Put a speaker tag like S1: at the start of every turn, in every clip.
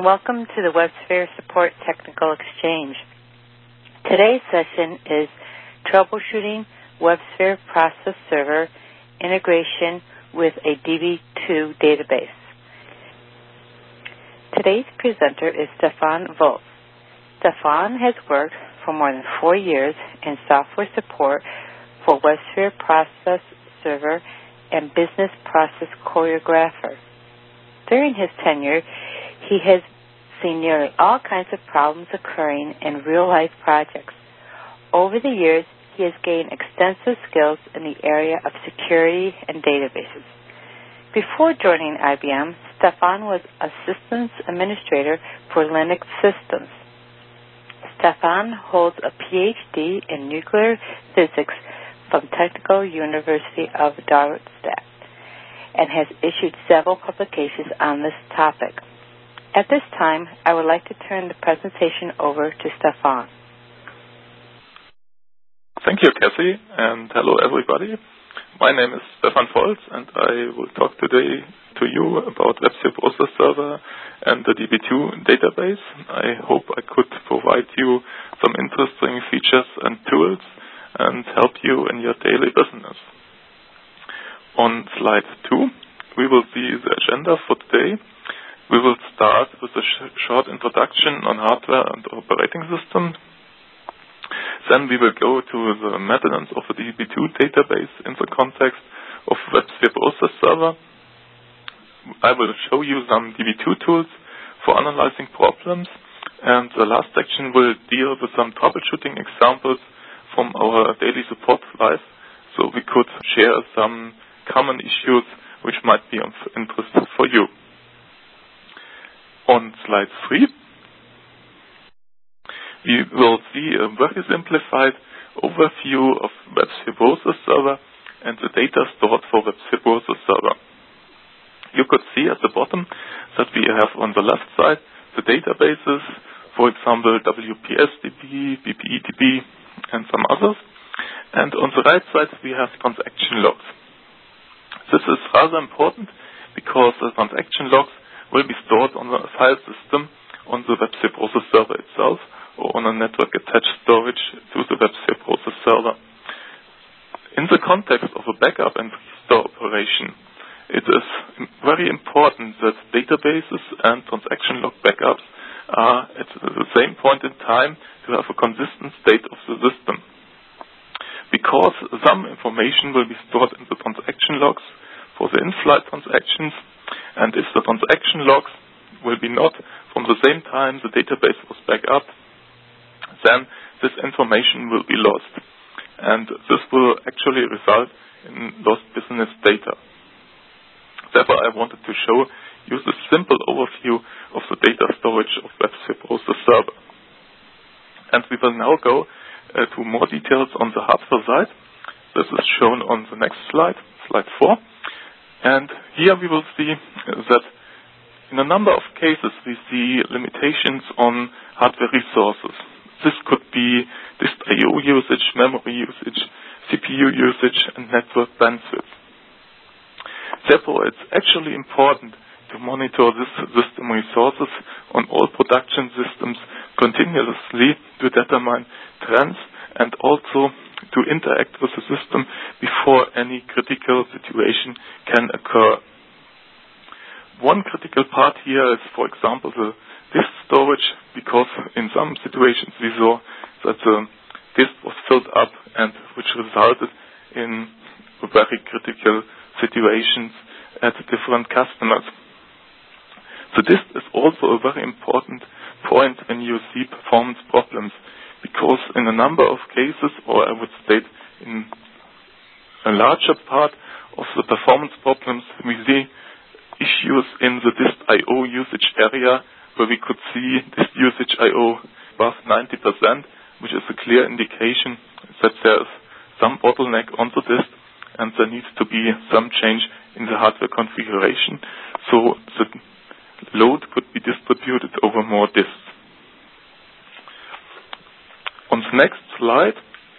S1: Welcome to the WebSphere Support Technical Exchange. Today's session is Troubleshooting WebSphere Process Server Integration with a DB2 Database. Today's presenter is Stefan Volz. Stefan has worked for more than 4 years in software support for WebSphere Process Server and Business Process Choreographer. During his tenure, he has seen nearly all kinds of problems occurring in real-life projects. Over the years, he has gained extensive skills in the area of security and databases. Before joining IBM, Stefan was a systems administrator for Linux systems. Stefan holds a PhD in nuclear physics from Technical University of Darmstadt and has issued several publications on this topic. At this time, I would like to turn the presentation over to Stefan.
S2: Thank you, Cassie, and hello, everybody. My name is Stefan Volz, and I will talk today to you about WebSphere Process Server and the DB2 database. I hope I could provide you some interesting features and tools and help you in your daily business. On slide 2, we will see the agenda for today. We will start with a short introduction on hardware and operating system. Then we will go to the maintenance of the DB2 database in the context of WebSphere Process Server. I will show you some DB2 tools for analyzing problems, and the last section will deal with some troubleshooting examples from our daily support life, so we could share some common issues which might be of interest for you. On slide 3, we will see a very simplified overview of WebSphere Process Server and the data stored for WebSphere Process Server. You could see at the bottom that we have on the left side the databases, for example, WPSDB, BPEDB, and some others. And on the right side, we have transaction logs. This is rather important because the transaction logs will be stored on the file system on the WebSphere Process Server itself or on a network-attached storage to the WebSphere Process Server. In the context of a backup and restore operation, it is very important that databases and transaction log backups are at the same point in time to have a consistent state of the system. Because some information will be stored in the transaction logs for the in-flight transactions, and if the transaction logs will be not from the same time the database was backed up, then this information will be lost. And this will actually result in lost business data. Therefore, I wanted to show you the simple overview of the data storage of WebSphere Process Server. And we will now go to more details on the hardware side. This is shown on the next slide, slide 4. And here we will see that in a number of cases we see limitations on hardware resources. This could be disk I/O usage, memory usage, CPU usage, and network bandwidth. Therefore, it's actually important to monitor these system resources on all production systems continuously to determine trends and also to interact with the system before any critical situation can occur. One critical part here is, for example, the disk storage, because in some situations we saw that the disk was filled up and which resulted in very critical situations at different customers. So this is also a very important point when you see performance problems, because in a number of cases, or I would state in a larger part of the performance problems, we see issues in the disk I/O usage area where we could see disk usage I/O above 90%, which is a clear indication that there is some bottleneck on the disk and there needs to be some change in the hardware configuration so the load could be distributed over more disks. On the next slide,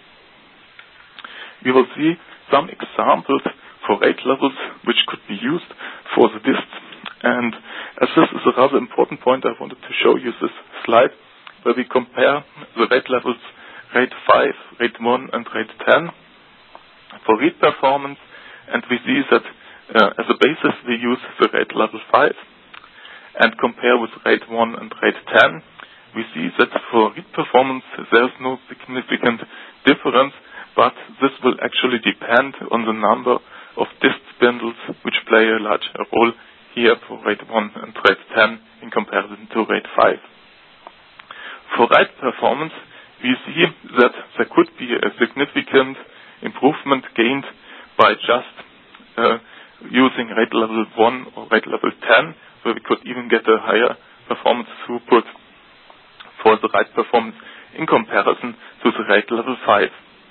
S2: we will see some examples for rate levels which could be used for the disks And as this is a rather important point, I wanted to show you this slide where we compare the rate levels rate 5, rate 1, and rate 10 for read performance, and we see that as a basis we use the rate level 5 and compare with rate 1 and rate 10. We see that for read performance there's no significant difference, but this will actually depend on the number of disk spindles which play a large role here for rate 1 and rate 10 in comparison to rate 5. For write performance, we see that there could be a significant improvement gained by just using rate level 1 or rate level 10, where we could even get a higher performance throughput for the write performance in comparison to the rate level 5.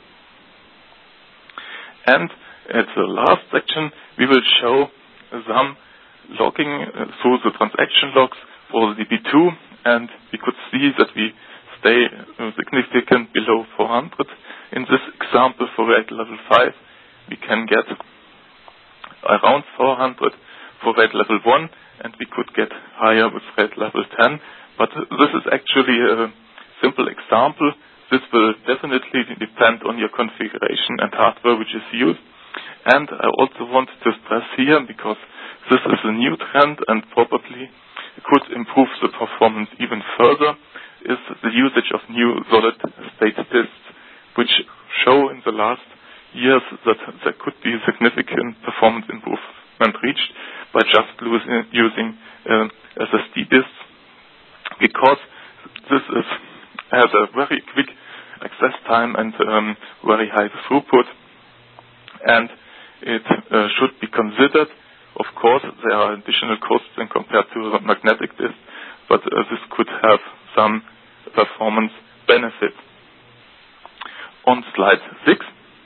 S2: And at the last section, we will show some logging through the transaction logs for the DB2, and we could see that we stay significant below 400. In this example for rate level 5, we can get around 400 for rate level 1, and we could get higher with rate level 10. But this is actually a simple example. This will definitely depend on your configuration and hardware which is used. And I also want to stress here, because this is a new trend and probably could improve the performance even further, is the usage of new solid-state disks, which show in the last years that there could be significant performance improvement reached by just using SSD disks, because this has a very quick access time and very high throughput, and it should be considered. Of course, there are additional costs when compared to magnetic disks, but this could have some performance benefit. On slide 6,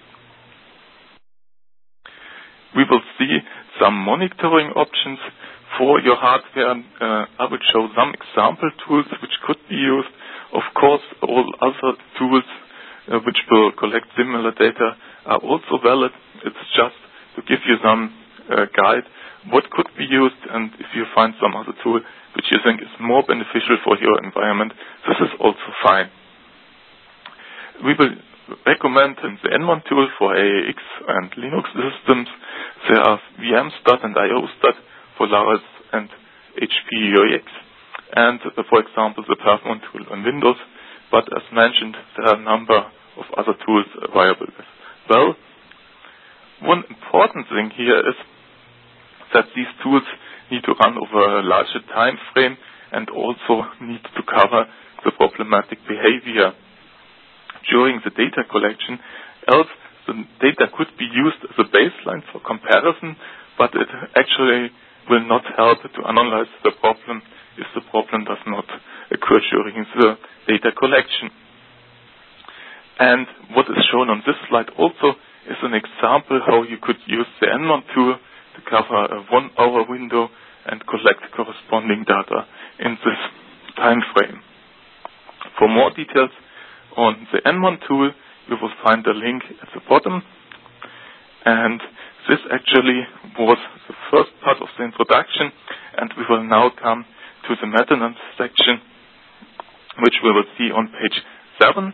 S2: we will see some monitoring options for your hardware. I will show some example tools which could be used. Of course, all other tools which will collect similar data are also valid. It's just to give you some guide what could be used, and if you find some other tool which you think is more beneficial for your environment, this is also fine. We will recommend the Enmon tool for AIX and Linux systems. There are VMstat and IOstat for Lares and HP UX, and for example the Perfmon tool on Windows. But as mentioned, there are a number of other tools available as well. One important thing here is that these tools need to run over a larger time frame and also need to cover the problematic behavior during the data collection. Else, the data could be used as a baseline for comparison, but it actually will not help to analyze the problem if the problem does not occur during the data collection. And what is shown on this slide also is an example how you could use the Enmon tool to cover a 1-hour window and collect corresponding data in this time frame. For more details on the Enmon tool, you will find a link at the bottom. And this actually was the first part of the introduction, and we will now come to the maintenance section, which we will see on page 7.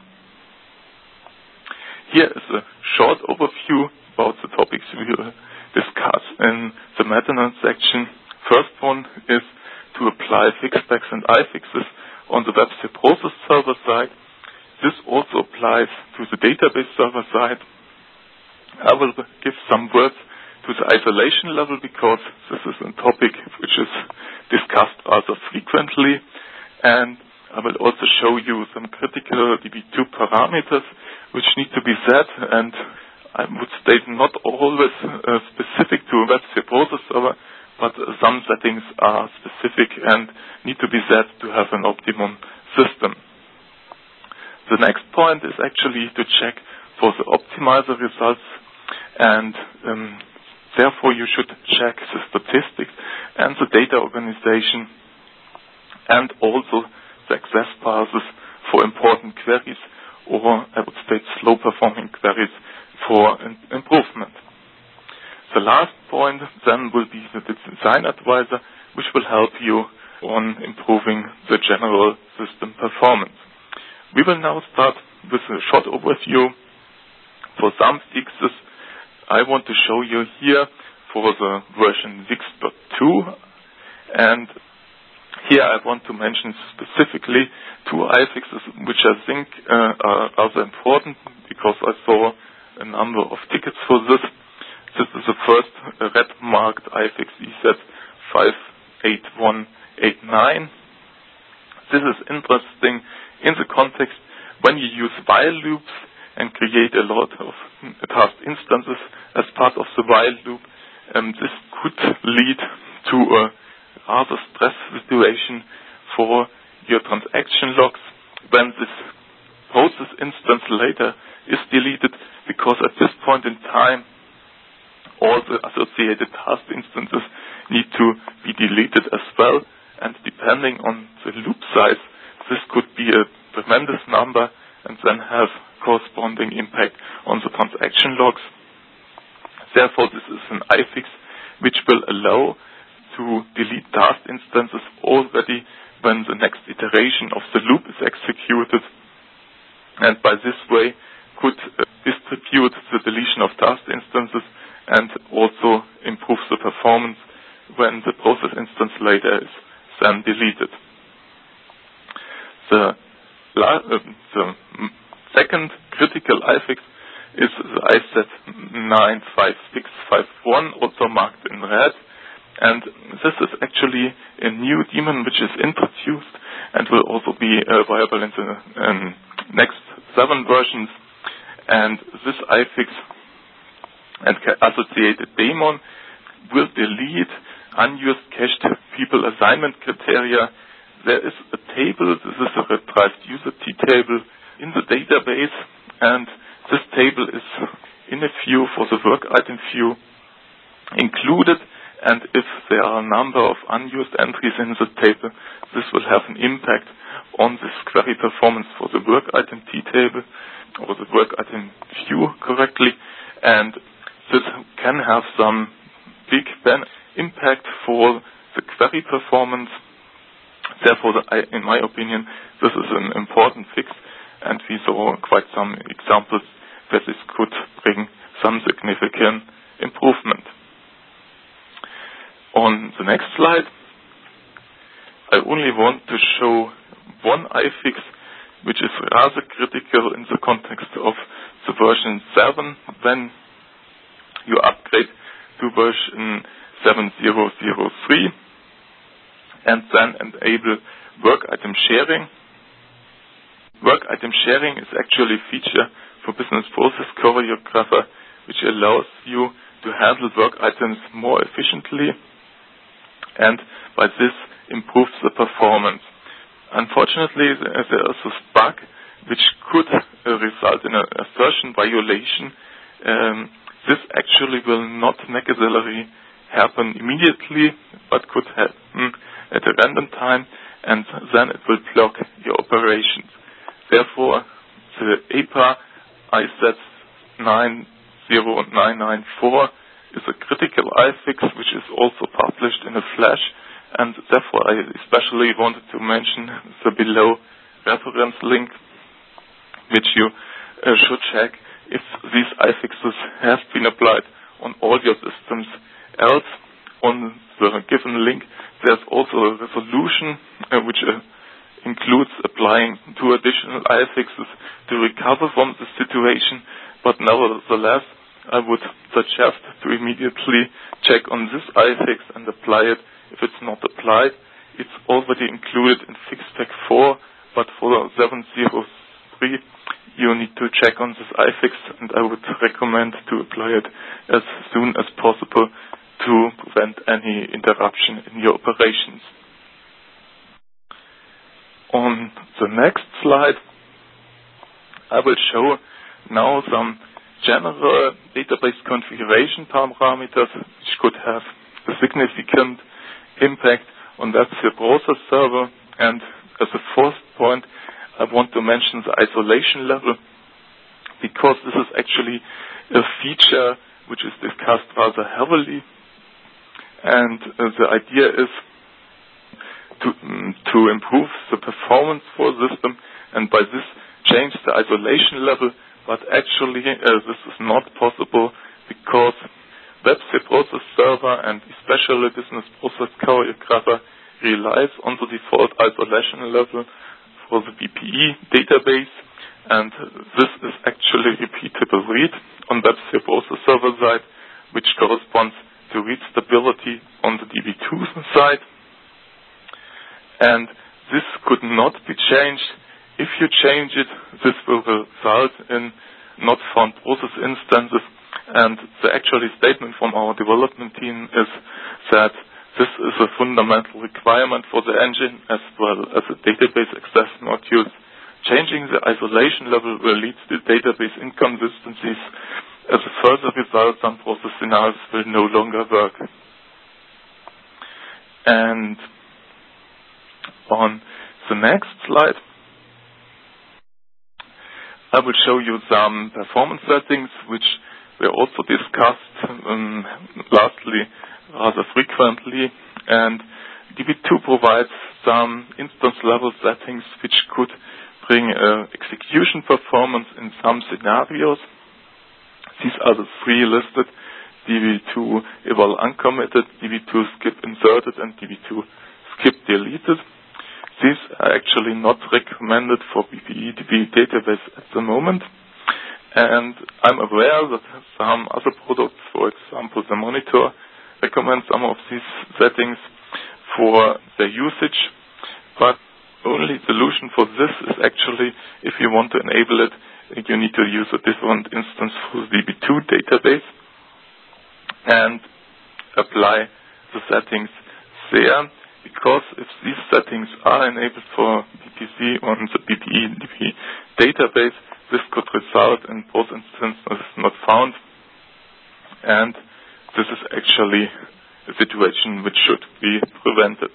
S2: Here is a short overview about the topics we will discuss in the maintenance section. First one is to apply fixpacks and iFixes on the WebSphere process server side. This also applies to the database server side. I will give some words to the isolation level, because this is a topic which is discussed rather frequently, and I will also show you some critical DB2 parameters which need to be set, and I would state not always specific to a WebSphere process server, but some settings are specific and need to be set to have an optimum system. The next point is actually to check for the optimizer results, and therefore you should check the statistics and the data organization and also the access passes for important queries, or I would state slow performing queries for improvement. The last point then will be the design advisor, which will help you on improving the general system performance. We will now start with a short overview for some fixes I want to show you here for the version 6.2, and here I want to mention specifically two iFixes which I think are rather important because I saw a number of tickets for this. This is the first red marked iFix EZ58189. This is interesting in the context when you use while loops and create a lot of task instances as part of the while loop. This could lead to a rather stressful situation for your transaction logs when this process instance later is deleted, because at this point in time all the associated task instances need to be deleted as well, and depending on the loop size, this could be a tremendous number and then have corresponding impact on the transaction logs. Therefore, this is an iFix which will allow to delete task instances already when the next iteration of the loop is executed, and by this way could distribute the deletion of task instances and also improve the performance when the process instance later is then deleted. The second critical iFix is the IZ95651, also marked in red. And this is actually a new daemon which is introduced and will also be viable in the next 7 versions. And this iFix and associated daemon will delete unused cached people assignment criteria. There is a table, this is a retrieved user T-table in the database, and this table is in a view for the work item view included, and if there are a number of unused entries in the table, this will have an impact on this query performance for the work item T-table or the work item view correctly, and this can have some big impact for the query performance. Therefore, in my opinion, this is an important fix, and we saw quite some examples where this could bring some significant improvement. On the next slide, I only want to show one iFix which is rather critical in the context of the version 7 when you upgrade to version 7003 and then enable work item sharing. Work item sharing is actually a feature for Business Process Choreographer which allows you to handle work items more efficiently, and by this improves the performance. Unfortunately, there is a bug which could result in an assertion violation. This actually will not necessarily happen immediately, but could happen at a random time, and then it will block your operations. Therefore, the APA IZ90994 is a critical iFix which is also published in a Flash, and therefore I especially wanted to mention the below reference link, which you should check if these iFixes have been applied on all your systems. Else, on the given link, there's also a resolution which includes applying 2 additional iFixes to recover from the situation, but nevertheless, I would suggest to immediately check on this iFix and apply it. If it's not applied, it's already included in FixPack 4, but for 703, you need to check on this iFix, and I would recommend to apply it as soon as possible to prevent any interruption in your operations. On the next slide, I will show now some general database configuration parameters which could have a significant impact on that process server. And as a fourth point, I want to mention the isolation level, because this is actually a feature which is discussed rather heavily. And the idea is to improve the performance for the system, and by this change the isolation level. But actually, this is not possible because WebSphere Process Server and especially Business Process Choreographer relies on the default isolation level for the BPE database, and this is actually repeatable read on WebSphere Process Server side, which corresponds to read stability on the DB2 side. And this could not be changed. If you change it, this will result in not found process instances. And the actual statement from our development team is that this is a fundamental requirement for the engine as well as the database access modules. Changing the isolation level will lead to database inconsistencies. As a further result, some process scenarios will no longer work. And on the next slide, I will show you some performance settings which were also discussed lastly rather frequently. And DB2 provides some instance level settings which could bring execution performance in some scenarios. These are the three listed: DB2 eval uncommitted, DB2 skip inserted, and DB2 skip deleted. These are actually not recommended for BPE-DB database at the moment. And I'm aware that some other products, for example the Monitor, recommend some of these settings for their usage, but only solution for this is actually, if you want to enable it, you need to use a different instance for the DB2 database and apply the settings there, because if these settings are enabled for BPC on the BPE-DB database, this could result in both instances not found, and this is actually a situation which should be prevented.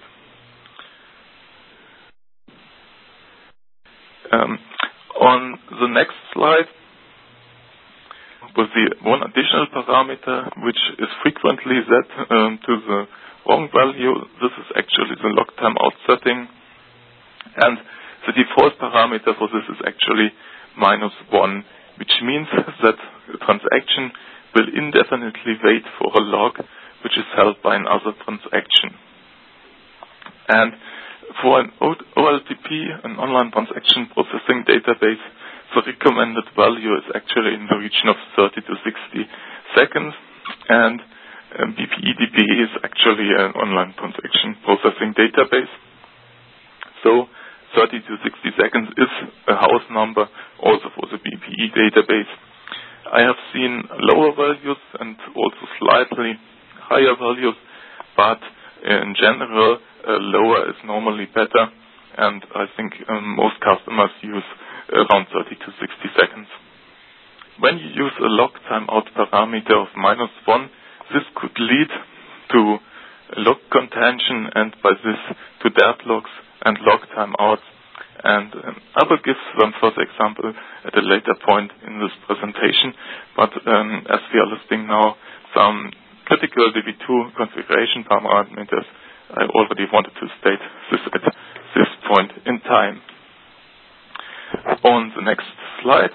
S2: On the next slide, with the one additional parameter which is frequently set to the wrong value, this is actually the log timeout setting, and the default parameter for this is actually -1, which means that a transaction will indefinitely wait for a log which is held by another transaction. And for an OLTP, an online transaction processing database, the recommended value is actually in the region of 30 to 60 seconds, and BPE-DB is actually an online transaction processing database. So 30 to 60 seconds is a house number also for the BPE database. I have seen lower values and also slightly higher values, but in general, lower is normally better, and I think most customers use around 30 to 60 seconds. When you use a log timeout parameter of -1, this could lead to log contention and by this to deadlocks and log timeouts. And I will give some further example at a later point in this presentation, but as we are listing now some critical DB2 configuration parameters, I already wanted to state this at this point in time. On the next slide,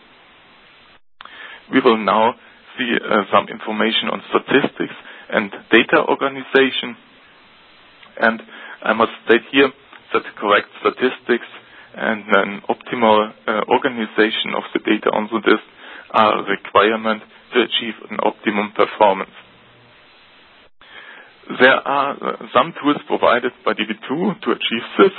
S2: we will now see some information on statistics and data organization. And I must state here that correct statistics and an optimal organization of the data on the disk are a requirement to achieve an optimum performance. There are some tools provided by DB2 to achieve this.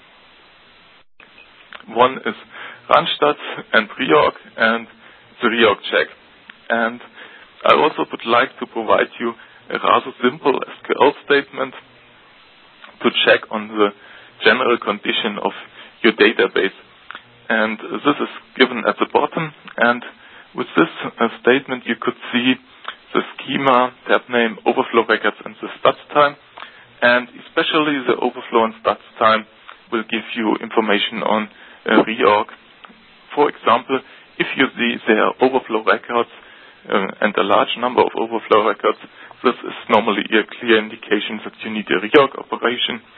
S2: One is Randstad and Reorg and the Reorg check. And I also would like to provide you a rather simple SQL statement to check on the general condition of your database. And this is given at the bottom. And with this statement, you could see the schema, tab name, overflow records, and the stats time. And especially the overflow and stats time will give you information on Reorg. For example, if you see there are overflow records and a large number of overflow records, this is normally a clear indication that you need a Reorg operation.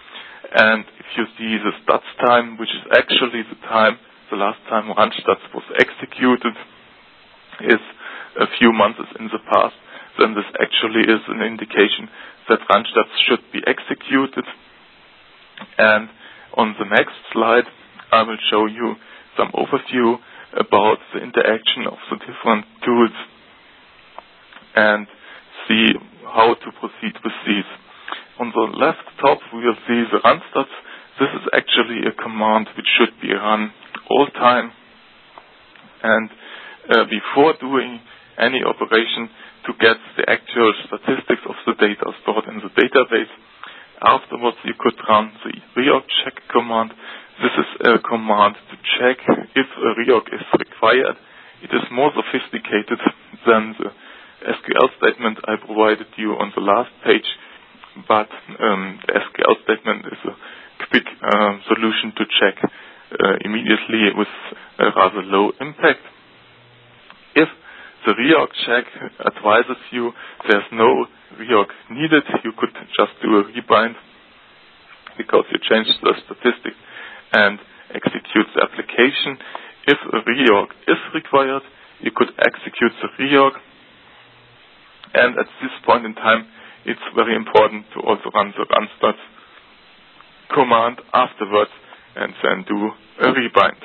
S2: And if you see the stats time, which is actually the last time Randstats was executed, is a few months in the past, then this actually is an indication that Randstats should be executed. And on the next slide, I will show you some overview about the interaction of the different tools and see how to proceed with these. On the left top, we will see the Randstats. This is actually a command which should be run all time. And before doing any operation to get the actual statistics of the data stored in the database, afterwards you could run the reorg check command. This is a command to check if a reorg is required. It is more sophisticated than the SQL statement I provided you on the last page, but the SQL statement is a quick solution to check immediately with a rather low impact. If the reorg check advises you there's no reorg needed, you could just do a rebind because you changed the statistics and execute the application. If a reorg is required, you could execute the reorg. And at this point in time, it's very important to also run the Randstats command afterwards and then do a rebind.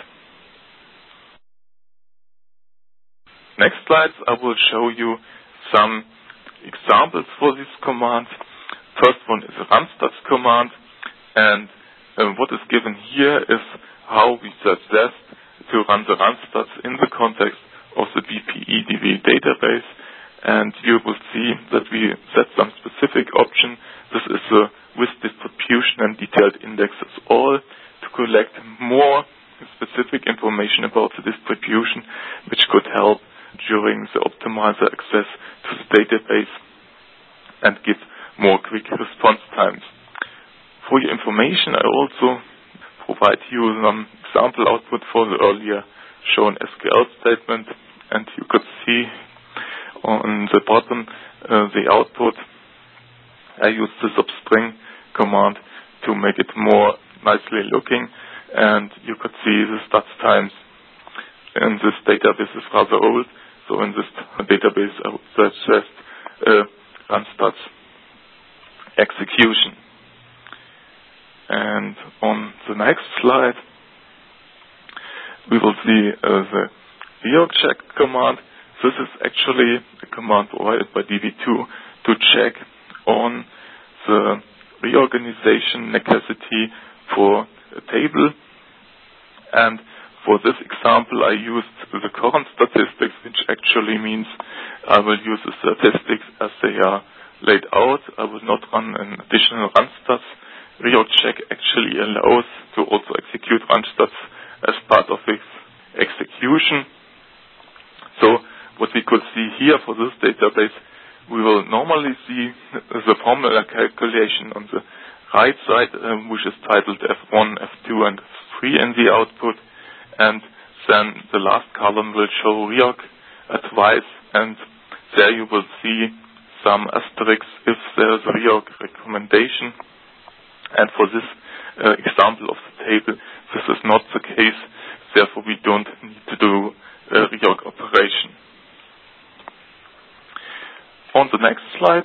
S2: Next slides, I will show you some examples for this command. First one is a Randstats command, and what is given here is how we suggest to run the Randstats in the context of the BPEDB database. And you will see that we set some specific option. This is with distribution and detailed indexes all to collect more specific information about the distribution, which could help during the optimizer access to the database and give more quick response times. For your information, I also provide you some example output for the earlier shown SQL statement, and you could see on the bottom the output. I use the substring command to make it more nicely looking, and you could see the stats times in this database is rather old, so in this database I would suggest Randstats execution. And on the next slide we will see the reorg check command. This is actually a command provided by DB2 to check on the reorganization necessity for a table. And for this example, I used the current statistics, which actually means I will use the statistics as they are laid out. I will not run an additional Randstats. Reorg check actually allows to also execute Randstats as part of its execution. So what we could see here for this database, we will normally see the formula calculation on the right side, which is titled F1, F2, and F3 in the output. And then the last column will show reorg advice, and there you will see some asterisks if there's a reorg recommendation. And for this example of the table, this is not the case. Therefore, we don't need to do a reorg operation. On the next slide,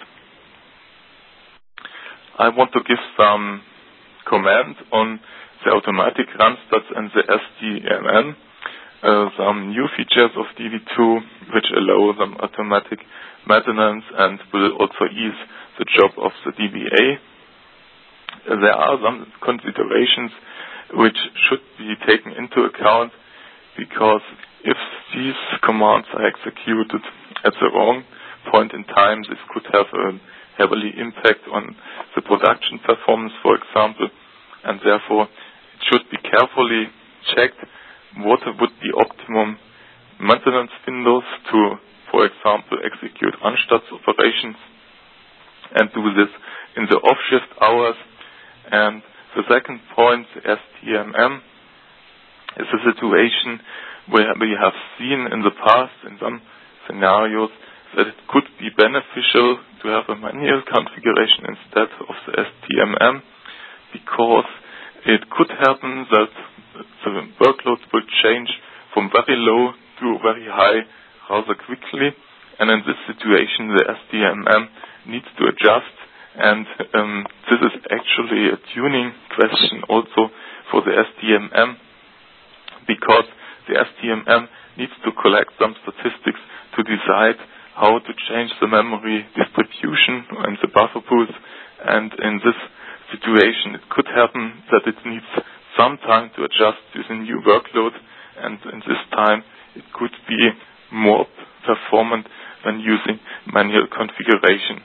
S2: I want to give some comment on the automatic Randstats and the SDMM, some new features of DB2 which allow some automatic maintenance and will also ease the job of the DBA. There are some considerations which should be taken into account, because if these commands are executed at the wrong point in time, this could have a heavily impact on the production performance, for example, and therefore it should be carefully checked what would be optimum maintenance windows to, for example, execute Randstats operations and do this in the off-shift hours. And the second point, STMM, is a situation where we have seen in the past in some scenarios that it could be beneficial to have a manual configuration instead of the STMM, because it could happen that the workload will change from very low to very high rather quickly, and in this situation the SDMM needs to adjust, and this is actually a tuning question also for the SDMM, because the SDMM needs to collect some statistics to decide how to change the memory distribution and the buffer pools, and in this situation it could happen that it needs some time to adjust to the new workload, and in this time it could be more performant than using manual configuration.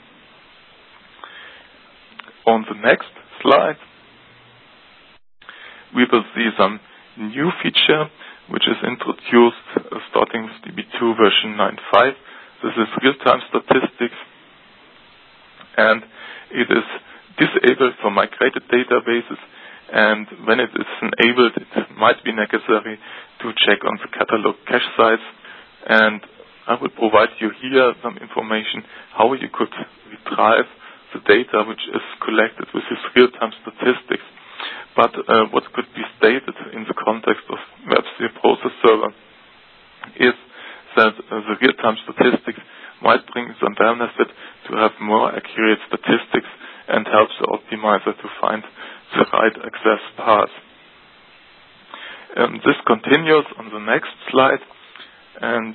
S2: On the next slide we will see some new feature which is introduced starting with DB2 version 9.5. This is real-time statistics, and it is disabled for migrated databases, and when it is enabled it might be necessary to check on the catalog cache size, and I will provide you here some information how you could retrieve the data which is collected with this real-time statistics. But what could be stated in the context of WebSphere Process Server is that the real-time statistics might bring some benefit to have more accurate statistics and help the optimizer to find the right access path. This continues on the next slide, and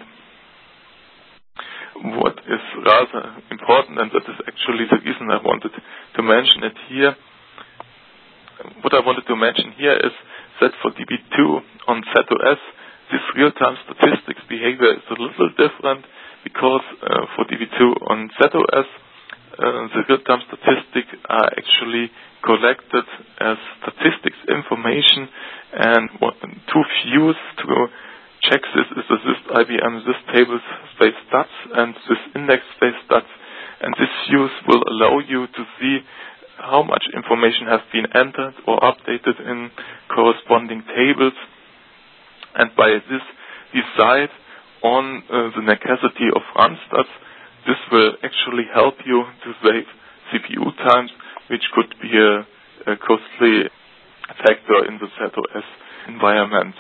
S2: what is rather important, and that is actually the reason I wanted to mention it here, what I wanted to mention here is that for DB2 on ZOS, this real-time statistics behavior is a little different, because for DB2 on ZOS, the real-time statistics are actually collected as statistics information, and two views to check this is the IBM table space stats and this index space stats, and these views will allow you to see how much information has been entered or updated in corresponding tables, and by this decide on the necessity of run stats. This will actually help you to save CPU times, which could be a costly factor in the ZOS environment.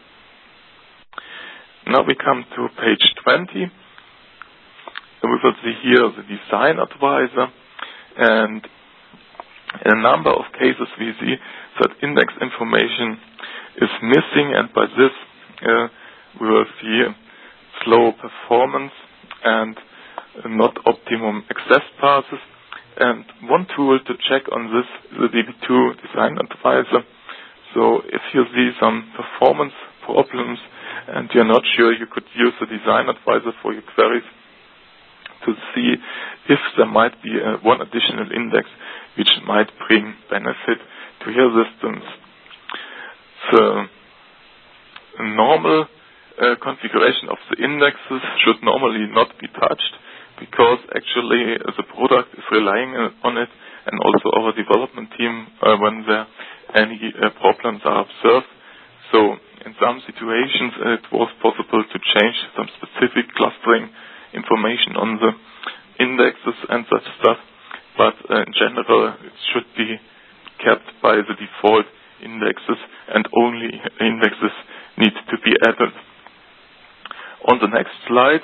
S2: Now we come to page 20. We will see here the design advisor, and in a number of cases we see that index information is missing, and by this we will see slow performance and not optimum access passes. And one tool to check on this is the DB2 Design Advisor. So if you see some performance problems and you're not sure, you could use the Design Advisor for your queries to see if there might be one additional index which might bring benefit to your systems. The normal configuration of the indexes should normally not be touched, because actually the product is relying on it, and also our development team when there any problems are observed. So in some situations it was possible to change some specific clustering information on the indexes and such stuff, but in general it should be kept by the default indexes, and only indexes need to be added. On the next slide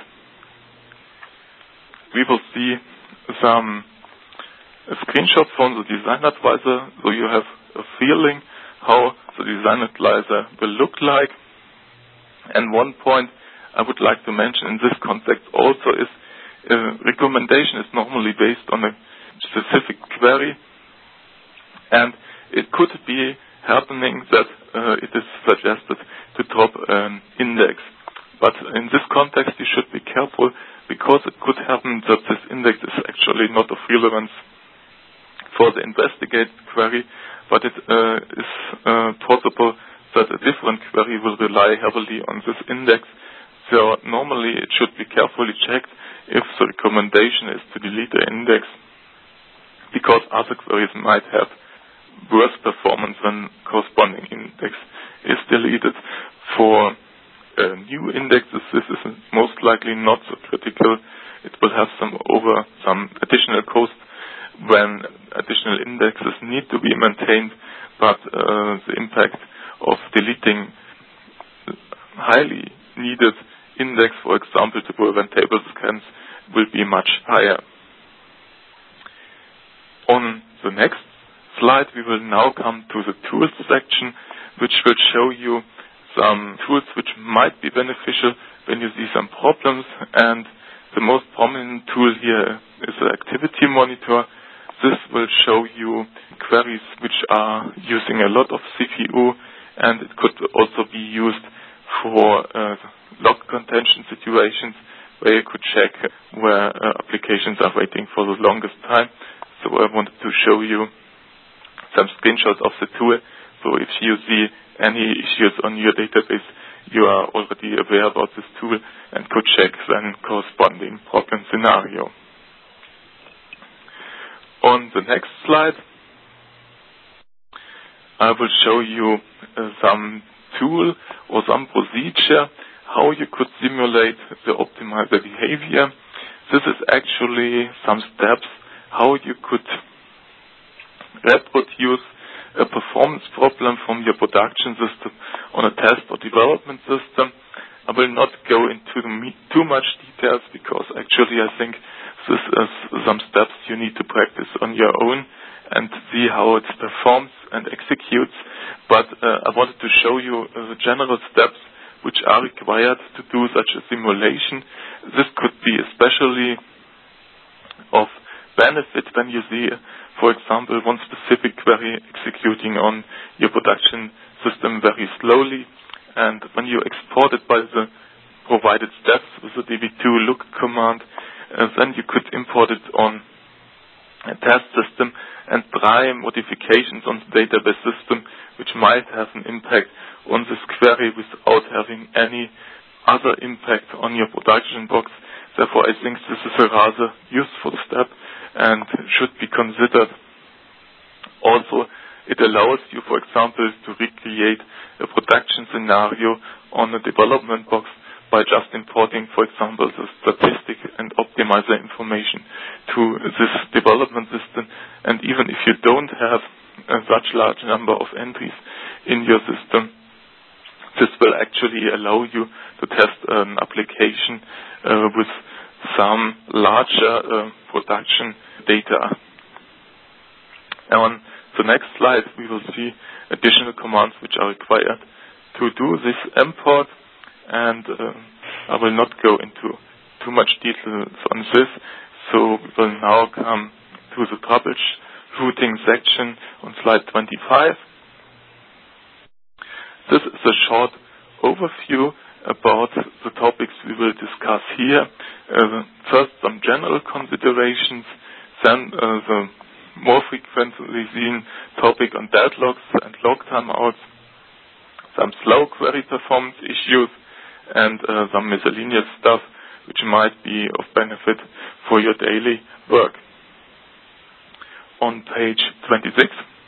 S2: we will see some screenshots from the Design Advisor, so you have a feeling how the Design Advisor will look like. And one point I would like to mention in this context also is recommendation is normally based on a specific query, and it could be happening that it is suggested to drop an index. But in this context you should be careful, because it could happen that this index is actually not of relevance for the investigated query, but it is possible that a different query will rely heavily on this index. So normally it should be carefully checked if the recommendation is to delete the index, because other queries might have worse performance when corresponding index is deleted. For new indexes this is most likely not so critical. It will have some additional cost when additional indexes need to be maintained, but the impact of deleting highly needed index, for example, to prevent table scans, will be much higher. On the next slide, we will now come to the tools section, which will show you some tools which might be beneficial when you see some problems. And the most prominent tool here is the activity monitor. This will show you queries which are using a lot of CPU, and it could also be used for log contention situations where you could check where applications are waiting for the longest time. So I wanted to show you some screenshots of the tool. So if you see any issues on your database, you are already aware about this tool and could check then corresponding problem scenario. On the next slide, I will show you some tool or some procedure how you could simulate the optimizer behavior. This is actually some steps how you could reproduce a performance problem from your production system on a test or development system. I will not go into too much details because actually I think this is some steps you need to practice on your own and see how it performs and executes. But I wanted to show you the general steps which are required to do such a simulation. This could be especially of benefit when you see, for example, one specific query executing on your production system very slowly, and when you export it by the provided steps with the db2 look command, then you could import it on a test system and try modifications on the database system which might have an impact on this query without having any other impact on your production box. Therefore, I think this is a rather useful step and should be considered. Also, it allows you, for example, to recreate a production scenario on a development box by just importing, for example, the statistic and optimizer information to this development system. And even if you don't have such large number of entries in your system, this will actually allow you to test an application with some larger production data. On the next slide, we will see additional commands which are required to do this import, and I will not go into too much details on this. So we will now come to the troubleshooting section on slide 25. This is a short overview about the topics we will discuss here. First, some general considerations, then the more frequently seen topic on deadlocks and log timeouts, some slow query performance issues, and some miscellaneous stuff which might be of benefit for your daily work. On page 26,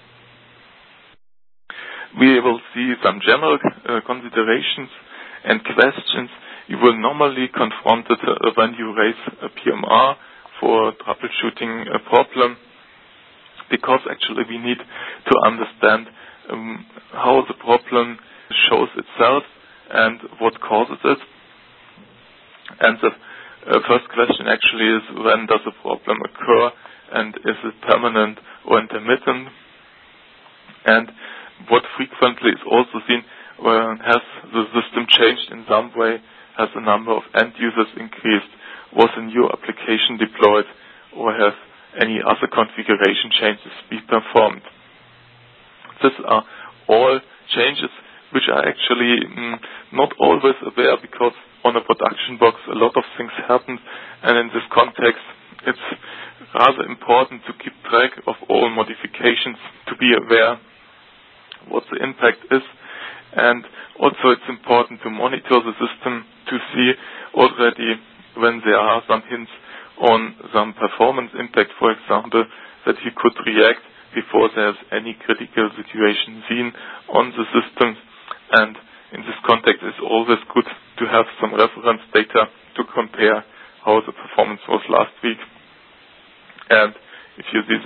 S2: we will see some general considerations and questions you will normally confronted when you raise a PMR for troubleshooting a problem, because actually we need to understand how the problem shows itself and what causes it. And the first question actually is, when does a problem occur, and is it permanent or intermittent? And what frequently is also seen, has the system changed in some way? Has the number of end users increased? Was a new application deployed? Or have any other configuration changes been performed? These are all changes which are actually not always aware, because on a production box a lot of things happen, and in this context it's rather important to keep track of all modifications, to be aware what the impact is. And also it's important to monitor the system to see already when there are some hints on some performance impact, for example, that you could react before there's any critical situation seen on the system. And in this context, it's always good to have some reference data to compare how the performance was last week. And if you see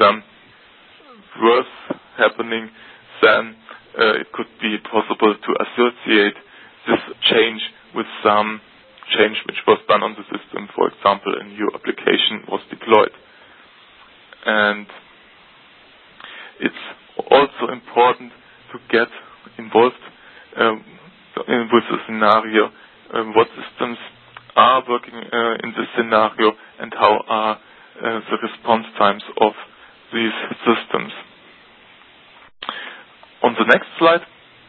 S2: associate this change with some change which was done on the system. For example, a new application was deployed. And it's also important to get involved with the scenario, what systems are working in this scenario, and how are the response times of these systems. On the next slide,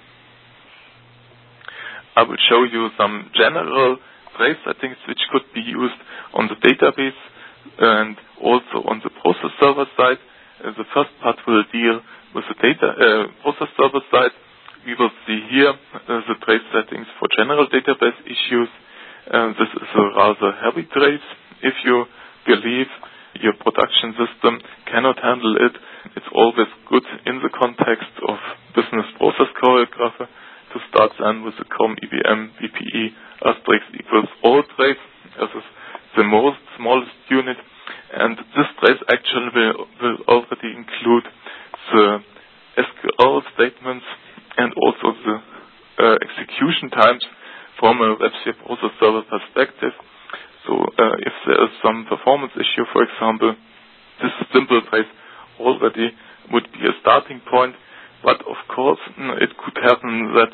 S2: I will show you some general trace settings which could be used on the database and also on the process server side. The first part will deal with the process server side. We will see here the trace settings for general database issues. This is a rather heavy trace. If you believe your production system cannot handle it, it's always good in the context of business process choreographer to start then with the COM EVM BPE * equals all trace as is the smallest unit, and this trace actually will already include the SQL statements and also the execution times from a WebSphere process server perspective. So if there is some performance issue, for example, this simple trace already would be a starting point. But of course, it could happen that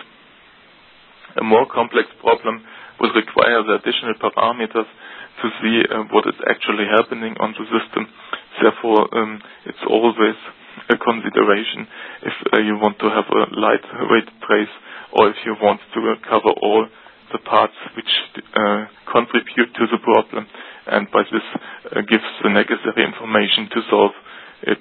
S2: a more complex problem will require the additional parameters to see what is actually happening on the system. Therefore, it's always a consideration if you want to have a lightweight trace, or if you want to cover all the parts which contribute to the problem, and by this gives the necessary information to solve it.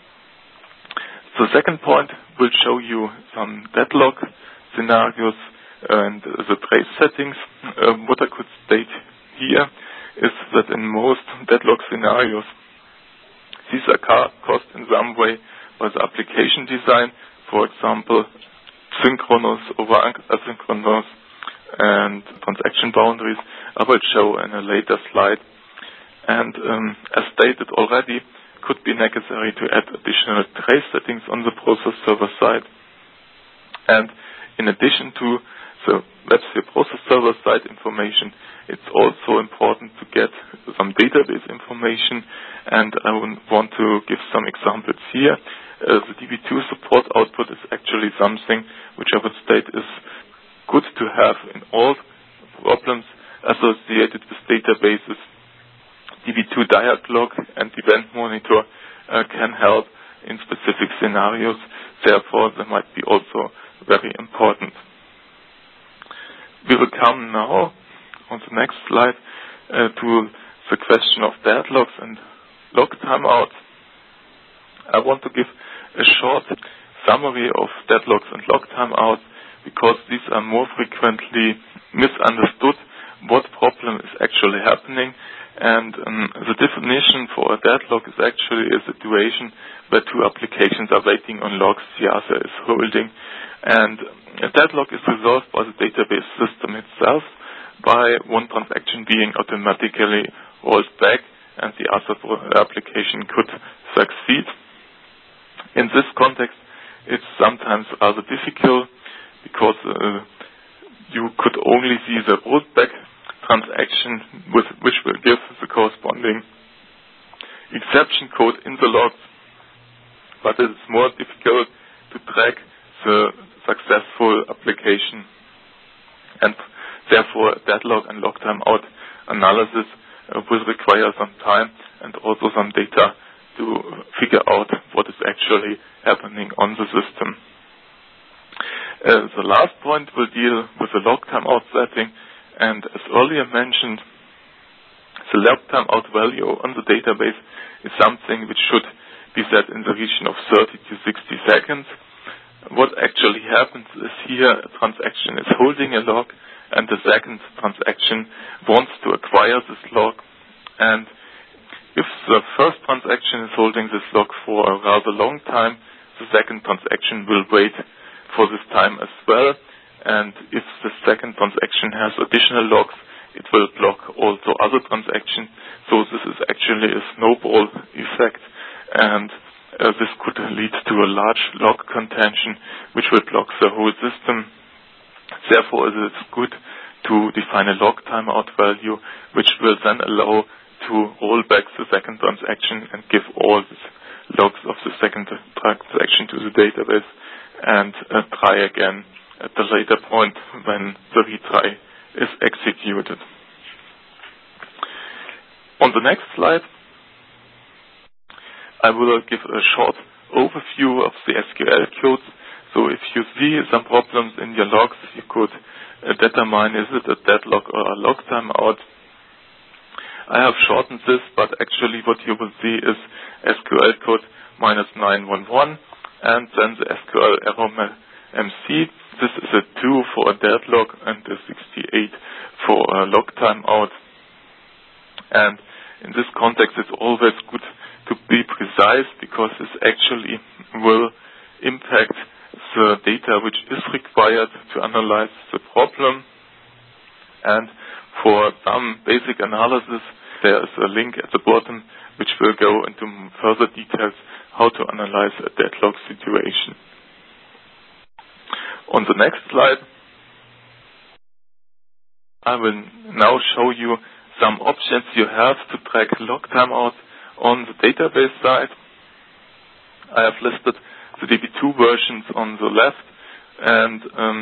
S2: The second point will show you some deadlock scenarios and the trace settings. What I could state here is that in most deadlock scenarios, these are caused in some way by the application design, for example, synchronous over asynchronous and transaction boundaries. I will show in a later slide. And as stated already, could be necessary to add additional trace settings on the process server side. And in addition to the WebSphere process server side information, it's also important to get some database information, and I want to give some examples here. The DB2 support output is actually something which I would state is good to have in all problems associated with databases. DB2 dialog and event monitor can help in specific scenarios. Therefore, they might be also very important. We will come now on the next slide to the question of deadlocks and log timeouts. I want to give a short summary of deadlocks and log timeouts because these are more frequently misunderstood what problem is actually happening. And the definition for a deadlock is actually a situation where two applications are waiting on logs the other is holding. And a deadlock is resolved by the database system itself by one transaction being automatically rolled back and the other application could succeed. In this context, it's sometimes rather difficult because you could only see the rollback transaction which will give the corresponding exception code in the logs, but it is more difficult to track the successful application, and therefore deadlock and log timeout analysis will require some time and also some data to figure out what is actually happening on the system. The last point will deal with the log timeout setting. And as earlier mentioned, the log timeout value on the database is something which should be set in the region of 30 to 60 seconds. What actually happens is here a transaction is holding a log and the second transaction wants to acquire this log. And if the first transaction is holding this log for a rather long time, the second transaction will wait for this time as well. And if the second transaction has additional logs, it will block also other transactions. So this is actually a snowball effect, and this could lead to a large log contention, which will block the whole system. Therefore, it is good to define a log timeout value, which will then allow to roll back the second transaction and give all the logs of the second transaction to the database and try again at the later point when the retry is executed. On the next slide, I will give a short overview of the SQL codes. So if you see some problems in your logs, you could determine is it a deadlock or a log timeout. I have shortened this, but actually what you will see is SQL code -911 and then the SQL error MC. This is a 2 for a deadlock and a 68 for a log timeout. And in this context, it's always good to be precise because this actually will impact the data which is required to analyze the problem. And for some basic analysis, there is a link at the bottom which will go into further details how to analyze a deadlock situation. On the next slide, I will now show you some options you have to track log timeouts on the database side. I have listed the DB2 versions on the left, and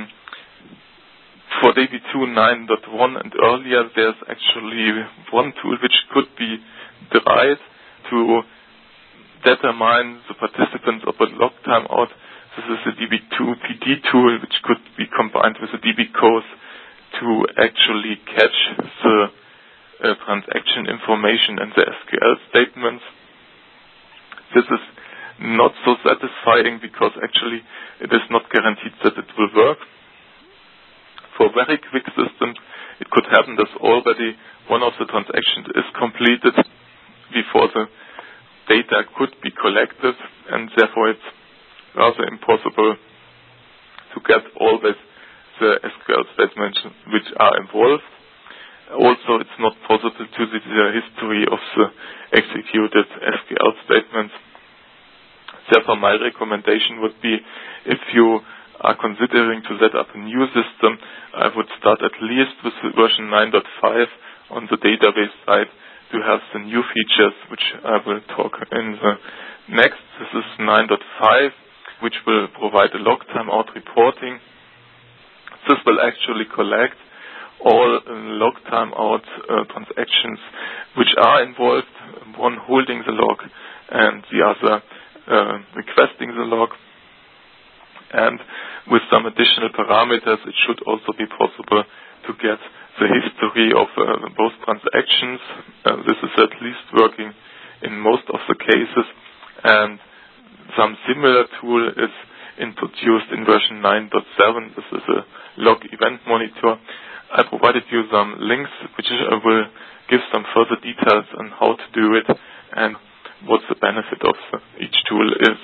S2: for DB2 9.1 and earlier, there's actually one tool which could be derived to determine the participants of a log timeout. This is a DB2 PD tool which could be combined with a DB-Code to actually catch the transaction information and the SQL statements. This is not so satisfying because actually it is not guaranteed that it will work. For very quick systems, it could happen that already one of the transactions is completed before the data could be collected, and therefore it's rather impossible to get always the SQL statements which are involved. Also, it's not possible to see the history of the executed SQL statements. Therefore, my recommendation would be, if you are considering to set up a new system, I would start at least with version 9.5 on the database side to have the new features, which I will talk in the next. This is 9.5, which will provide a log timeout reporting. This will actually collect all log timeout transactions which are involved, one holding the log and the other requesting the log. And with some additional parameters, it should also be possible to get the history of both transactions. This is at least working in most of the cases, and some similar tool is introduced in version 9.7. This is a log event monitor. I provided you some links which will give some further details on how to do it and what the benefit of each tool is.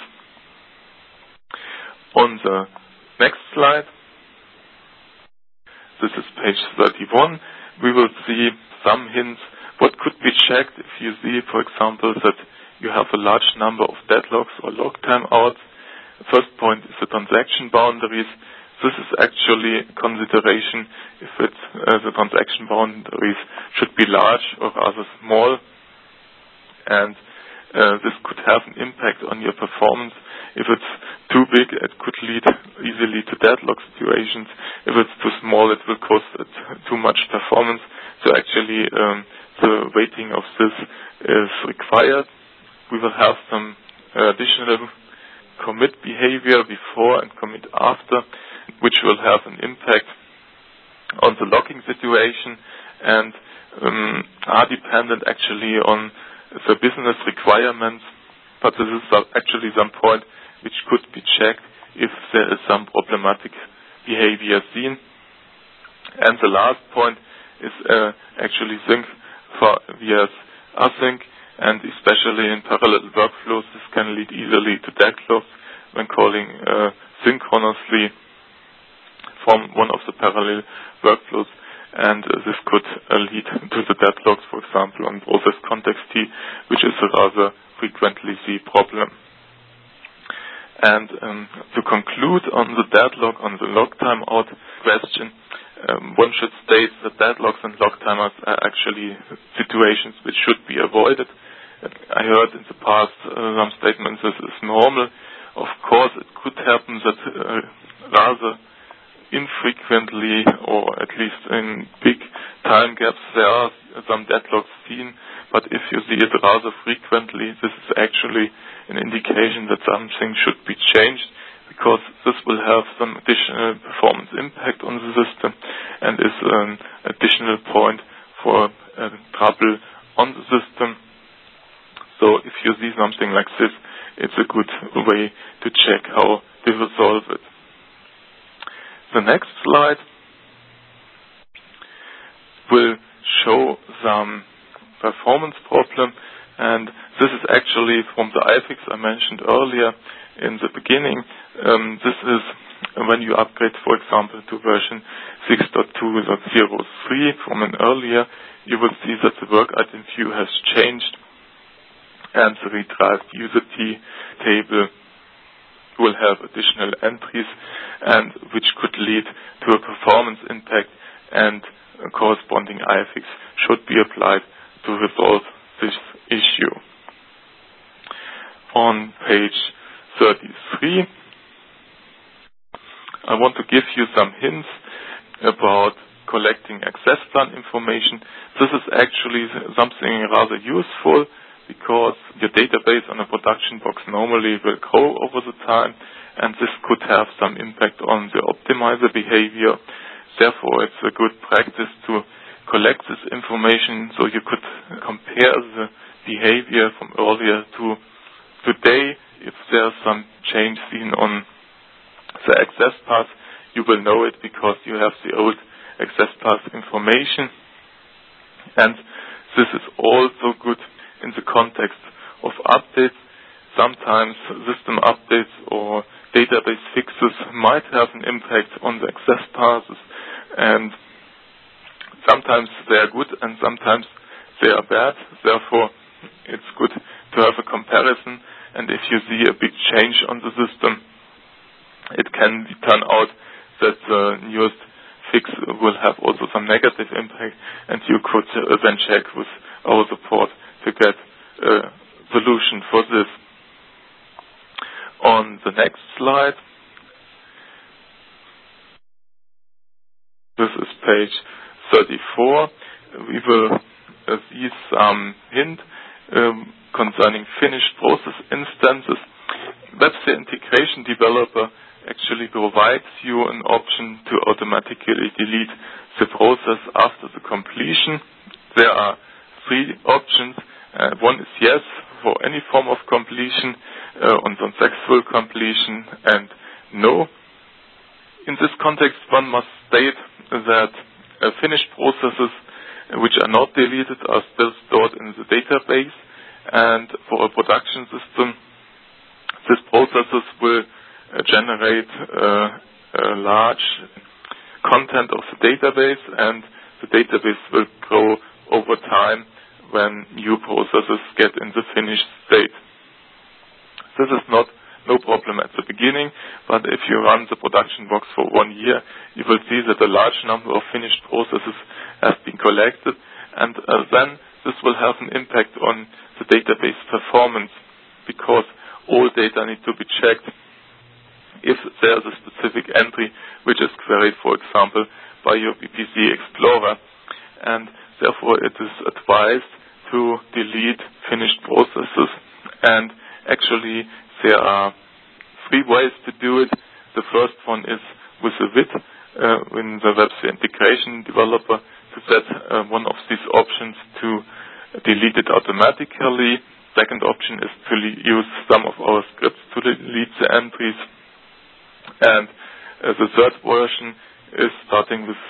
S2: On the next slide, this is page 31, we will see some hints what could be checked if you see, for example, that you have a large number of deadlocks or log timeouts. The first point is the transaction boundaries. This is actually a consideration if it's, the transaction boundaries should be large or rather small, and this could have an impact on your performance. If it's too big, it could lead easily to deadlock situations. If it's too small, it will cost too much performance. So actually, the weighting of this is required. We will have some additional commit behavior before and commit after, which will have an impact on the logging situation and are dependent actually on the business requirements. But this is actually some point which could be checked if there is some problematic behavior seen. And the last point is actually sync via async, and especially in parallel workflows, this can lead easily to deadlocks when calling synchronously from one of the parallel workflows, and this could lead to the deadlocks, for example, on process context T, which is a rather frequently seen problem. And to conclude on the deadlock, on the log timeout question, one should state that deadlocks and log timers are actually situations which should be avoided. I heard in the past some statements this is normal. Of course, it could happen that rather infrequently, or at least in big time gaps, there are some deadlocks seen. But if you see it rather frequently, this is actually an indication that something should be changed, because this will have some additional performance impact on the system and is an additional point for trouble on the system. So if you see something like this, it's a good way to check how to resolve it. The next slide will show some performance problem, and this is actually from the iFix I mentioned earlier in the beginning. This is when you upgrade, for example, to version 6.2.03 from an earlier, you will see that the work item view has changed, and the retrieved user table will have additional entries, and which could lead to a performance impact, and a corresponding iFix should be applied to resolve this issue. On page 33, I want to give you some hints about collecting access plan information. This is actually something rather useful, because your database on a production box normally will grow over the time, and this could have some impact on the optimizer behavior. Therefore, it's a good practice to collect this information so you could compare the behavior from earlier to today. If there's some change seen on the access path, you will know it because you have the old access path information. And this is also good in the context of updates. Sometimes system updates or database fixes might have an impact on the access paths, and sometimes they are good and sometimes they are bad. Therefore, it's good to have a comparison, and if you see a big change on the system, it can turn out that the newest fix will have also some negative impact, and you could then check with our support to get a solution for this. On the next slide, this is page 34, we will see some hint concerning finished process instances. WebSphere Integration Developer actually provides you an option to automatically delete the process after the completion. There are three options. One is yes for any form of completion, on successful completion, and no. In this context, one must state that finished processes which are not deleted are still stored in the database, and for a production system, these processes will generate a large content of the database, and the database will grow over time when new processes get in the finished state. This is no problem at the beginning, but if you run the production box for 1 year, you will see that a large number of finished processes have been collected, and then this will have an impact on the database performance, because all data need to be checked. If there is a specific entry which is queried, for example, by your VPC Explorer, and therefore it is advised to delete finished processes. And actually there are three ways to do it. The first one is with a WIT in the WebSphere Integration Developer, to set one of these options to delete it automatically. Second option is to use some of our scripts to delete the entries. And the third version is starting with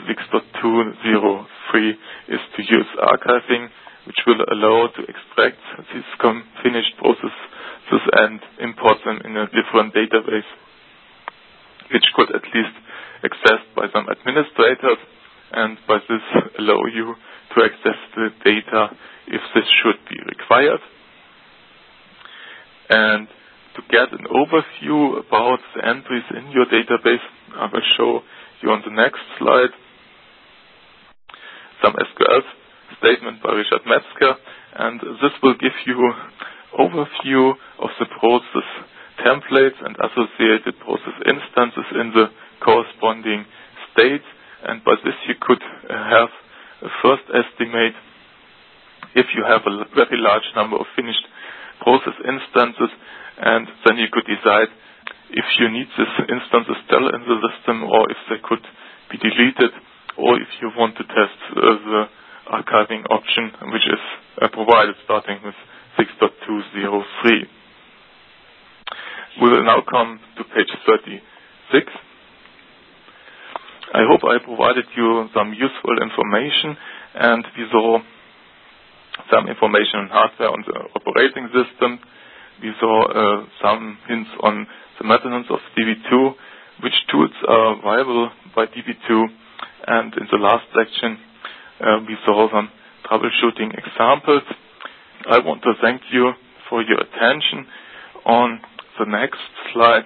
S2: 6.203 is to use archiving, which will allow to extract these finished processes and import them in a different database, which could at least accessed by some administrators, and by this allow you to access the data if this should be required. And to get an overview about the entries in your database, I will show you on the next slide some SQL statement by Richard Metzger, and this will give you overview of the process templates and associated process instances in the corresponding states, and by this you could have a first estimate if you have a very large number of finished process instances, and then you could decide if you need these instances still in the system or if they could be deleted, or if you want to test the archiving option, which is provided starting with 6.203. We will now come to page 36. I hope I provided you some useful information, and we saw some information on hardware on the operating system. We saw some hints on the maintenance of DB2, which tools are viable by DB2, and in the last section we saw some troubleshooting examples. I want to thank you for your attention. On the next slide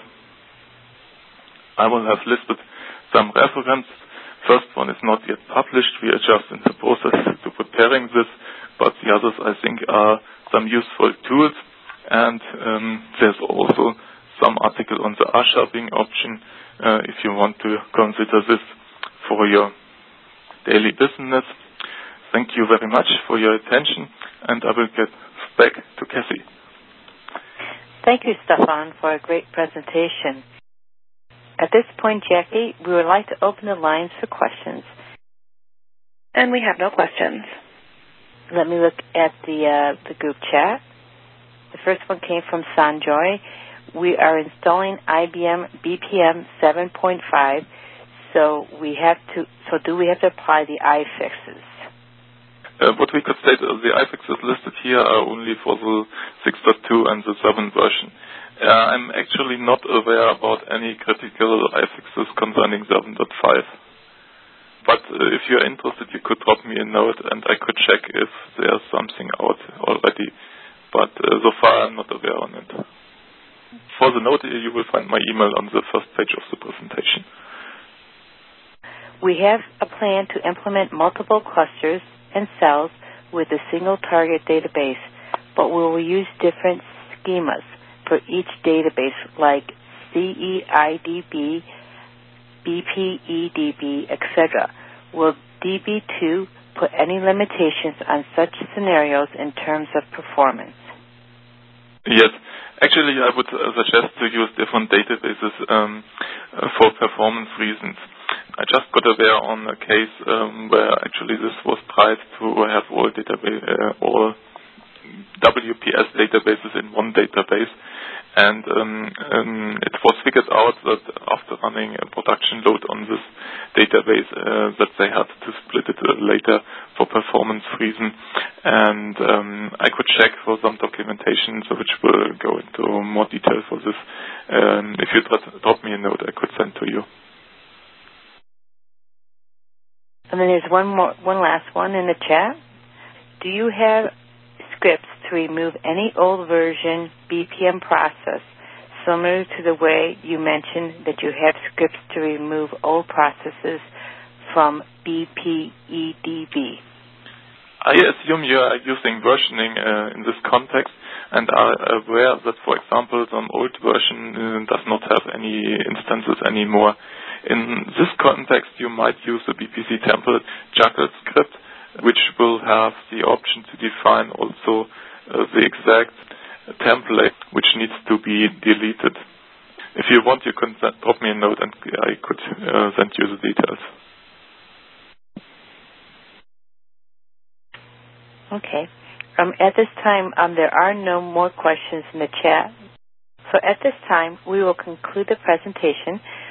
S2: I will have listed some references. First one is not yet published. We are just in the process to preparing this, but the others I think are some useful tools. And there's also some article on the archiving option if you want to consider this for your daily business. Thank you very much for your attention, and I will get back to Kathy.
S1: Thank you, Stefan, for a great presentation. At this point, Jackie, we would like to open the lines for questions.
S3: And we have no questions.
S1: Let me look at the group chat. The first one came from Sanjoy. We are installing IBM BPM 7.5, so do we have to apply the iFixes?
S2: What we could state, the iFixes listed here are only for the 6.2 and the 7 version. I'm actually not aware about any critical iFixes concerning 7.5. But if you're interested, you could drop me a note and I could check if there's something out already. But so far I'm not aware on it. For the note, you will find my email on the first page of the presentation.
S1: We have a plan to implement multiple clusters and cells with a single target database, but we will use different schemas for each database like CEIDB, BPEDB, etc. Will DB2 put any limitations on such scenarios in terms of performance?
S2: Yes. Actually, I would suggest to use different databases for performance reasons. I just got aware on a case where actually this was tried to have all WPS databases in one database, and it was figured out that after running a production load on this database that they had to split it later for performance reason, and I could check for some documentation which will go into more detail for this. If you drop me a note, I could send to you.
S1: And then there's one last one in the chat. Do you have scripts to remove any old version BPM process, similar to the way you mentioned that you have scripts to remove old processes from BPEDB?
S2: I assume you are using versioning in this context and are aware that, for example, some old version does not have any instances anymore. In this context, you might use the BPC template Jackal script, which will have the option to define also the exact template which needs to be deleted. If you want, you can drop me a note and I could send you the details.
S1: Okay. At this time, there are no more questions in the chat. So at this time, we will conclude the presentation.